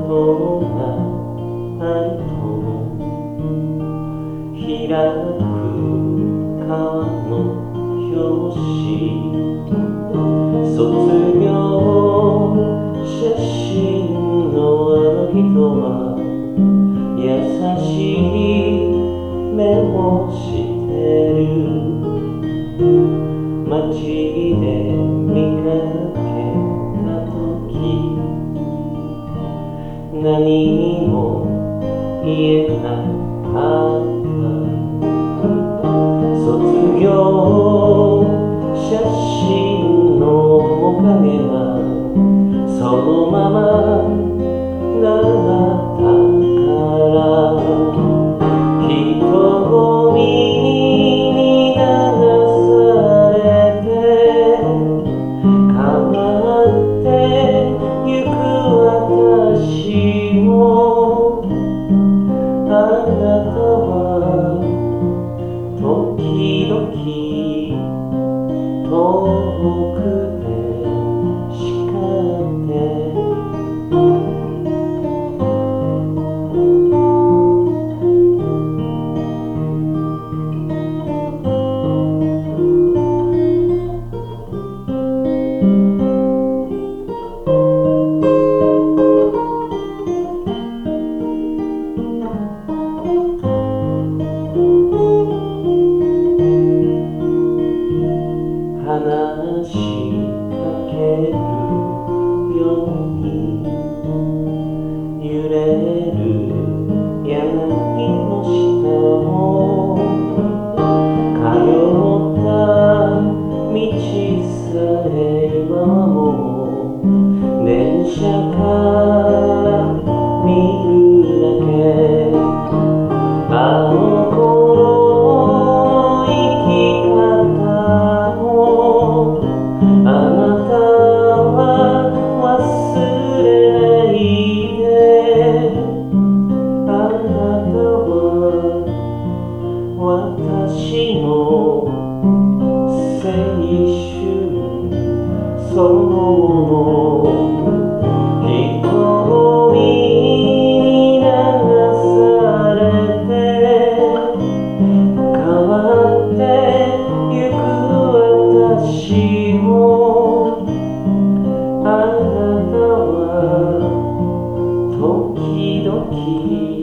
どんな愛とも開く川の表紙、卒業写真のあの人は優しい目をしてる。街で見かけた時何も言えなかった。卒業写真のおかげはそのままだったから、人混みに流されて変わってゆく私も、あなたは時々遠くで叱って話しかけるように揺れる柳の下を通った道さえ今も電車から見るだけ、あの頃生き方をあなたは忘れないで。あなたは私の青春そのもの。人混みに流されて変わってゆく私も、あなたは時々